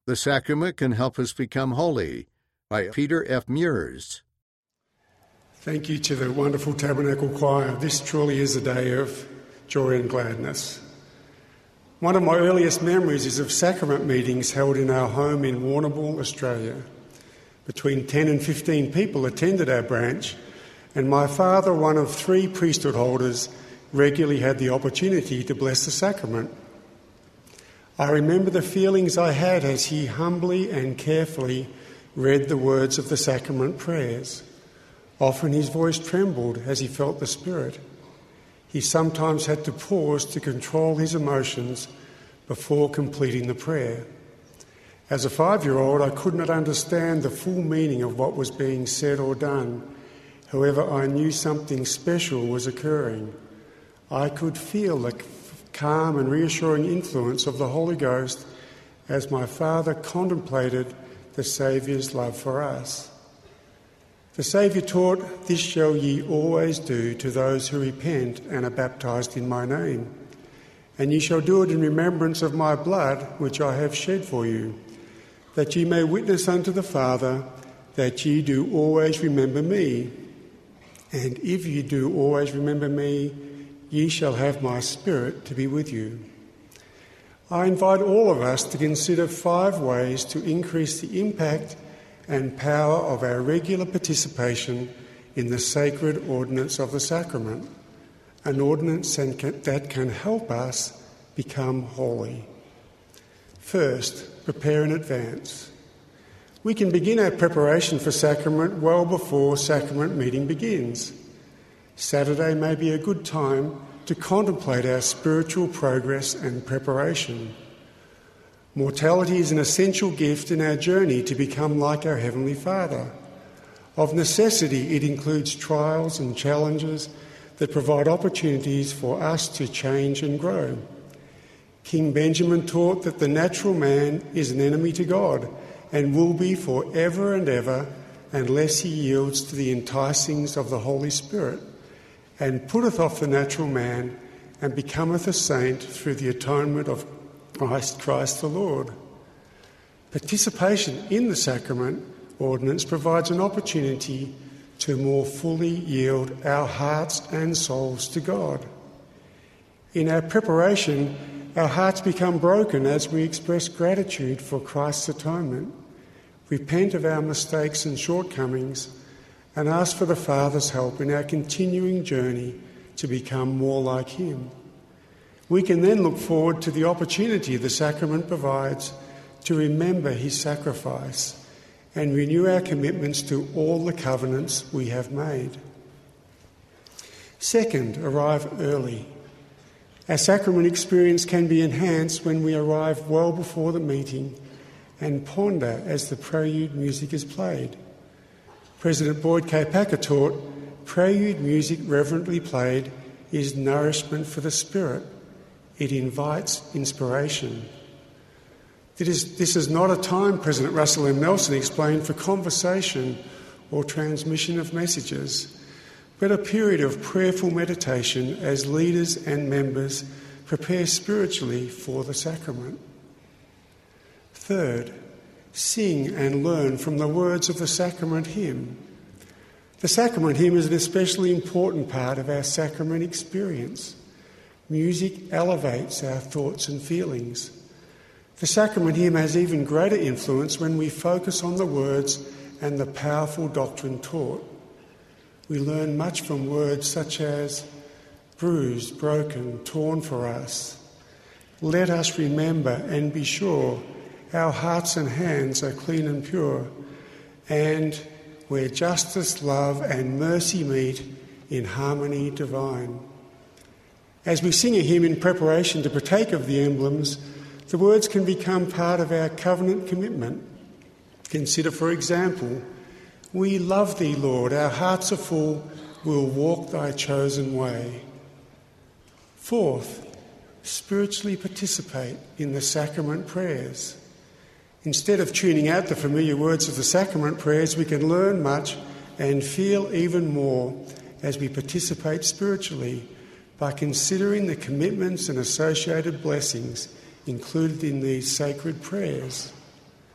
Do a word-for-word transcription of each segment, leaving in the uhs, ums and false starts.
The Sacrament Can Help Us Become Holy by Peter F. Mears. Thank you to the wonderful Tabernacle Choir. This truly is a day of joy and gladness. One of my earliest memories is of sacrament meetings held in our home in Warrnambool, Australia. Between ten and fifteen people attended our branch, and my father, one of three priesthood holders, regularly had the opportunity to bless the sacrament. I remember the feelings I had as he humbly and carefully read the words of the sacrament prayers. Often his voice trembled as he felt the Spirit. He sometimes had to pause to control his emotions before completing the prayer. As a five-year-old, I could not understand the full meaning of what was being said or done. However, I knew something special was occurring. I could feel the calm and reassuring influence of the Holy Ghost as my father contemplated the Saviour's love for us. The Saviour taught, "This shall ye always do to those who repent and are baptised in my name. And ye shall do it in remembrance of my blood, which I have shed for you, that ye may witness unto the Father that ye do always remember me. And if ye do always remember me, ye shall have my Spirit to be with you." I invite all of us to consider five ways to increase the impact and power of our regular participation in the sacred ordinance of the sacrament, an ordinance that can help us become holy. First, prepare in advance. We can begin our preparation for sacrament well before sacrament meeting begins. Saturday may be a good time to contemplate our spiritual progress and preparation. Mortality is an essential gift in our journey to become like our Heavenly Father. Of necessity, it includes trials and challenges that provide opportunities for us to change and grow. King Benjamin taught that the natural man is an enemy to God and will be for ever and ever unless he yields to the enticings of the Holy Spirit, and putteth off the natural man, and becometh a saint through the atonement of Christ, Christ the Lord. Participation in the sacrament ordinance provides an opportunity to more fully yield our hearts and souls to God. In our preparation, our hearts become broken as we express gratitude for Christ's atonement, repent of our mistakes and shortcomings, and ask for the Father's help in our continuing journey to become more like him. We can then look forward to the opportunity the sacrament provides to remember his sacrifice and renew our commitments to all the covenants we have made. Second, arrive early. Our sacrament experience can be enhanced when we arrive well before the meeting and ponder as the prelude music is played. President Boyd K. Packer taught, "Prelude music reverently played is nourishment for the spirit. It invites inspiration." This is, this is not a time, President Russell M. Nelson explained, for conversation or transmission of messages, but a period of prayerful meditation as leaders and members prepare spiritually for the sacrament. Third, sing and learn from the words of the sacrament hymn. The sacrament hymn is an especially important part of our sacrament experience. Music elevates our thoughts and feelings. The sacrament hymn has even greater influence when we focus on the words and the powerful doctrine taught. We learn much from words such as bruised, broken, torn for us. Let us remember and be sure our hearts and hands are clean and pure, and where justice, love and mercy meet in harmony divine. As we sing a hymn in preparation to partake of the emblems, the words can become part of our covenant commitment. Consider, for example, "We love thee, Lord, our hearts are full, we'll walk thy chosen way." Fourth, spiritually participate in the sacrament prayers. Instead of tuning out the familiar words of the sacrament prayers, we can learn much and feel even more as we participate spiritually by considering the commitments and associated blessings included in these sacred prayers.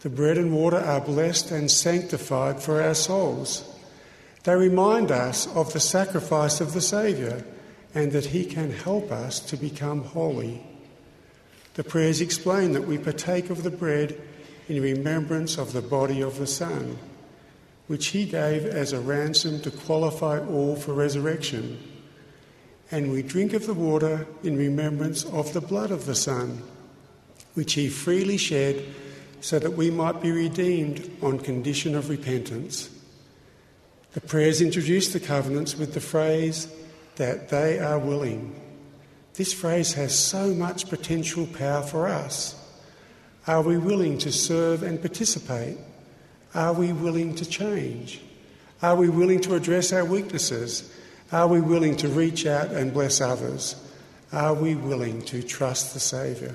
The bread and water are blessed and sanctified for our souls. They remind us of the sacrifice of the Saviour and that he can help us to become holy. The prayers explain that we partake of the bread in remembrance of the body of the Son, which he gave as a ransom to qualify all for resurrection. And we drink of the water in remembrance of the blood of the Son, which he freely shed so that we might be redeemed on condition of repentance. The prayers introduce the covenants with the phrase that they are willing. This phrase has so much potential power for us. Are we willing to serve and participate? Are we willing to change? Are we willing to address our weaknesses? Are we willing to reach out and bless others? Are we willing to trust the Saviour?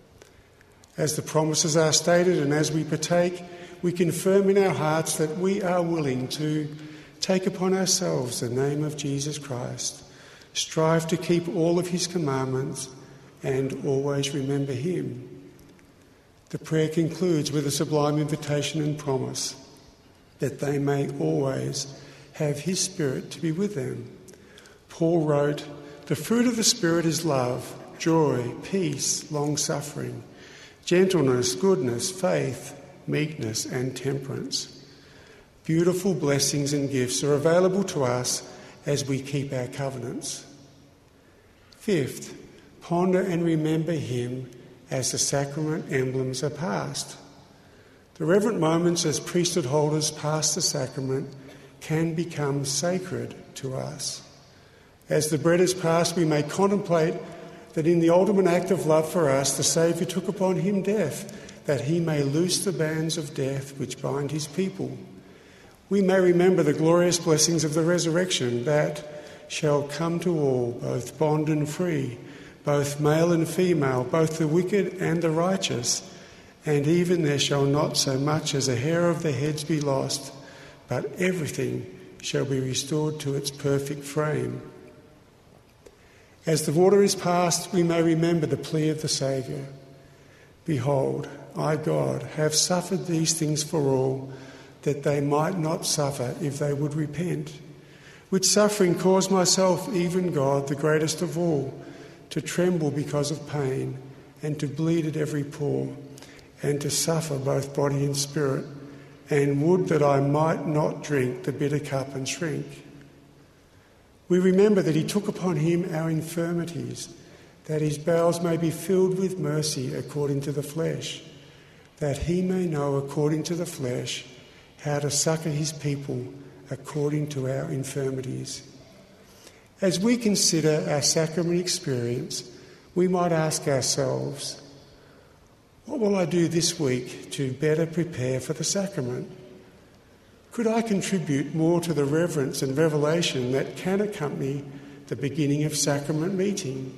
As the promises are stated and as we partake, we confirm in our hearts that we are willing to take upon ourselves the name of Jesus Christ, strive to keep all of his commandments, and always remember him. The prayer concludes with a sublime invitation and promise that they may always have his Spirit to be with them. Paul wrote, "The fruit of the Spirit is love, joy, peace, long-suffering, gentleness, goodness, faith, meekness, and temperance." Beautiful blessings and gifts are available to us as we keep our covenants. Fifth, ponder and remember him as the sacrament emblems are passed. The reverent moments as priesthood holders pass the sacrament can become sacred to us. As the bread is passed, we may contemplate that in the ultimate act of love for us, the Saviour took upon him death, that he may loose the bands of death which bind his people. We may remember the glorious blessings of the resurrection that shall come to all, both bond and free, both male and female, both the wicked and the righteous, and even there shall not so much as a hair of their heads be lost, but everything shall be restored to its perfect frame. As the water is passed, we may remember the plea of the Saviour. "Behold, I, God, have suffered these things for all, that they might not suffer if they would repent. Which suffering caused myself, even God, the greatest of all, to tremble because of pain, and to bleed at every pore, and to suffer both body and spirit, and would that I might not drink the bitter cup and shrink." We remember that he took upon him our infirmities, that his bowels may be filled with mercy according to the flesh, that he may know according to the flesh how to succour his people according to our infirmities. As we consider our sacrament experience, we might ask ourselves, what will I do this week to better prepare for the sacrament? Could I contribute more to the reverence and revelation that can accompany the beginning of sacrament meeting?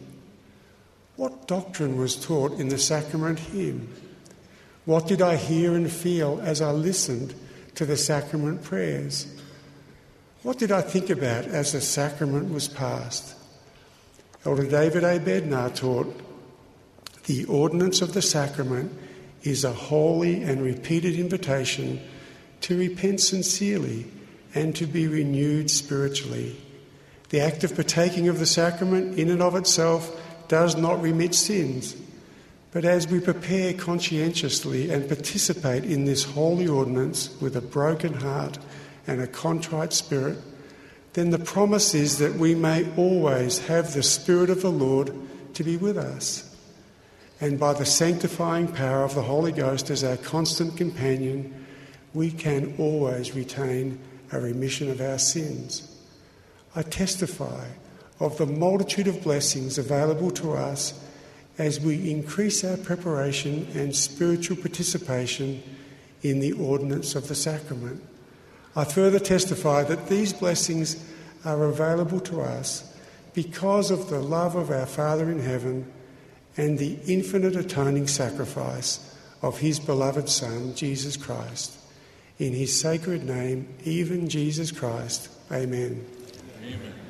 What doctrine was taught in the sacrament hymn? What did I hear and feel as I listened to the sacrament prayers? What did I think about as the sacrament was passed? Elder David A. Bednar taught, "The ordinance of the sacrament is a holy and repeated invitation to repent sincerely and to be renewed spiritually. The act of partaking of the sacrament in and of itself does not remit sins, but as we prepare conscientiously and participate in this holy ordinance with a broken heart and a contrite spirit, then the promise is that we may always have the Spirit of the Lord to be with us. And by the sanctifying power of the Holy Ghost as our constant companion, we can always retain a remission of our sins. I testify of the multitude of blessings available to us as we increase our preparation and spiritual participation in the ordinance of the sacrament. I further testify that these blessings are available to us because of the love of our Father in heaven and the infinite atoning sacrifice of his beloved Son, Jesus Christ. In his sacred name, even Jesus Christ. Amen. Amen.